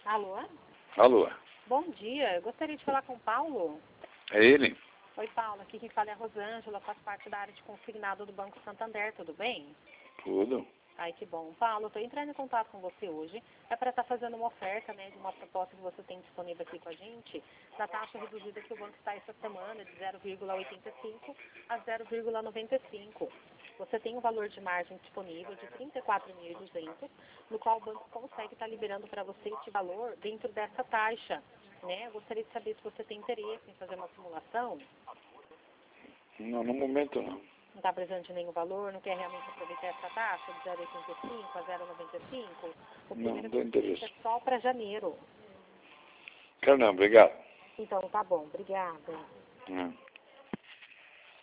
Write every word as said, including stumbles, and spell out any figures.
Alô? Alô? Bom dia, eu gostaria de falar com o Paulo. É ele? Oi, Paulo, aqui quem fala é a Rosângela, faz parte da área de consignado do Banco Santander, tudo bem? Tudo. Ai, que bom. Paulo, estou entrando em contato com você hoje, é para estar fazendo uma oferta, né, de uma proposta que você tem disponível aqui com a gente, da taxa reduzida que o banco está essa semana, de zero vírgula oitenta e cinco a zero vírgula noventa e cinco. Você tem um valor de margem disponível de trinta e quatro mil e duzentos, no qual o banco consegue estar liberando para você esse valor dentro dessa taxa, né? Eu gostaria de saber se você tem interesse em fazer uma simulação. Não, no momento não. Não está precisando de nenhum valor, não quer realmente aproveitar essa taxa de zero vírgula oitenta e cinco a zero vírgula noventa e cinco? O Não, primeiro não tem vencimento é interesse. só para janeiro. Quero não, obrigado. Então, tá bom. Obrigada. Hum.